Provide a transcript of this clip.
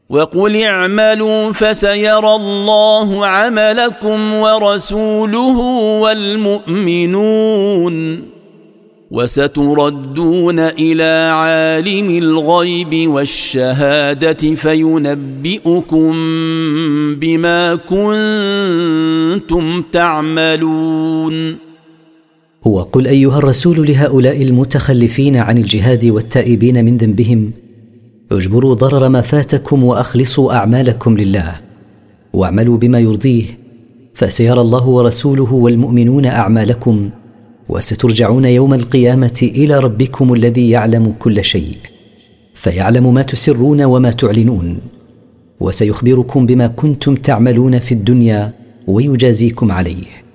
وقل اعملوا فسيرى الله عملكم ورسوله والمؤمنون وستردون إلى عالم الغيب والشهادة فينبئكم بما كنتم تعملون. وقل أيها الرسول لهؤلاء المتخلفين عن الجهاد والتائبين من ذنبهم: اجبروا ضرر ما فاتكم وأخلصوا أعمالكم لله، واعملوا بما يرضيه، فسيرى الله ورسوله والمؤمنون أعمالكم، وسترجعون يوم القيامة إلى ربكم الذي يعلم كل شيء، فيعلم ما تسرون وما تعلنون، وسيخبركم بما كنتم تعملون في الدنيا ويجازيكم عليه.